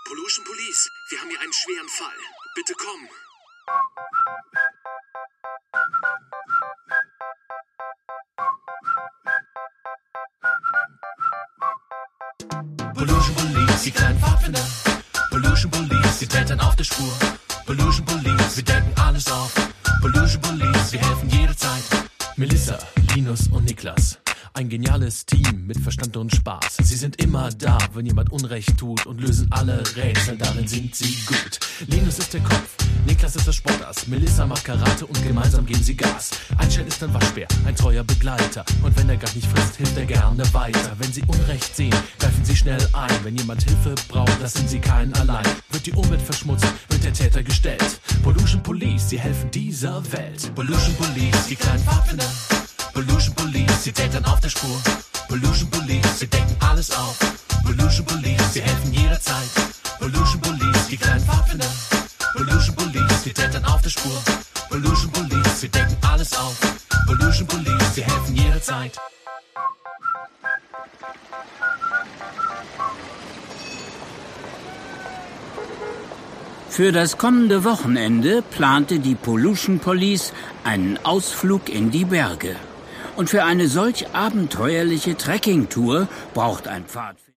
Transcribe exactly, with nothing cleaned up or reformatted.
Pollution Police, wir haben hier einen schweren Fall. Bitte komm. Pollution Police, die kleinen Pfadfinder. Pollution Police, die Tätern auf der Spur. Pollution Police, wir decken alles auf. Pollution Police, wir helfen jederzeit. Melissa, Linus und Niklas. Ein geniales Team mit Verstand und Spaß. Sie sind immer da, wenn jemand Unrecht tut und lösen alle Rätsel, darin sind sie gut. Linus ist der Kopf, Niklas ist der Sportass, Melissa macht Karate und gemeinsam geben sie Gas. Einstein ist ein Waschbär, ein treuer Begleiter und wenn er gar nicht frisst, hilft er gerne weiter. Wenn sie Unrecht sehen, greifen sie schnell ein. Wenn jemand Hilfe braucht, lassen sie keinen allein. Wird die Umwelt verschmutzt, wird der Täter gestellt. Pollution Police, sie helfen dieser Welt. Pollution Police, die kleinen Pfadfinder. Pollution Police, sie tätern auf der Spur. Pollution Police, sie decken alles auf. Pollution Police, sie helfen jederzeit. Pollution Police, die kleinen Pfadfinder. Pollution Police, sie tätern auf der Spur. Pollution Police, sie decken alles auf. Pollution Police, sie helfen jederzeit. Für das kommende Wochenende plante die Pollution Police einen Ausflug in die Berge. Und für eine solch abenteuerliche Trekkingtour braucht ein Pfadfinder